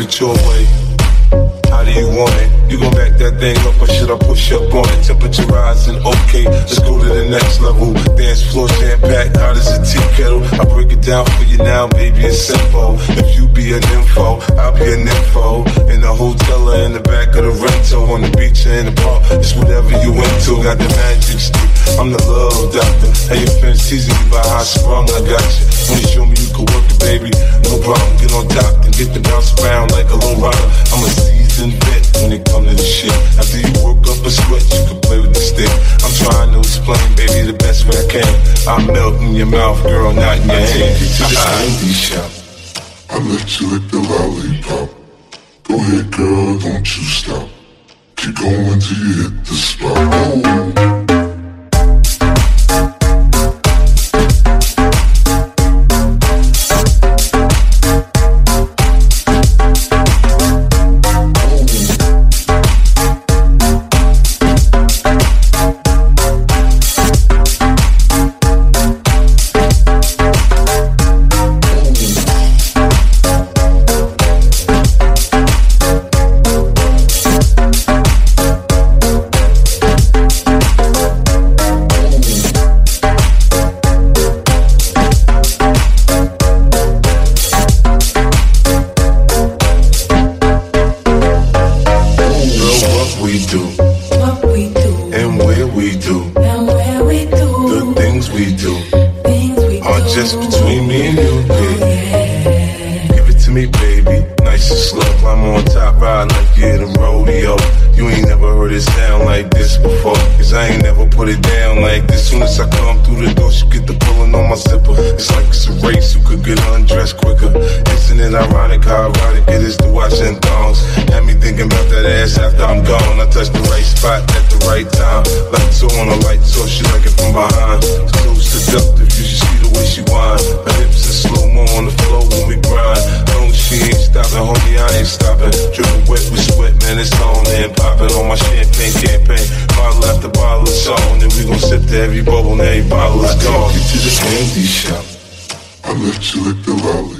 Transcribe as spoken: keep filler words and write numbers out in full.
it your way. How do you want it? You gon' back that thing up or should I push up on it? Temperature rising, okay, let's go to the next level. Dance floor jam-packed, hot as a tea kettle. I break it down for you now, baby, it's simple. If you be an info, I'll be an info. In the hotel or in the back of the rental, on the beach or in the park, it's whatever you into. Got the magic stick, I'm the love doctor. Hey, your friends teasing you about how sprung, I got you. When you show me you can work it, baby, no problem. Get on top and get to bounce around like a low rider. I'm a seasoned vet when it comes to the shit. After you work up a sweat, you can play with the stick. I'm trying to explain, baby, the best way I can. I melt in your mouth, girl, not in your hand. Take you to the candy shop. I let you lick the lollipop. Go ahead, girl, don't you stop. Keep going till you hit the spot. Oh. Every bottle, every bottle is gone. I take you to the candy shop. I let you lick the lollipop.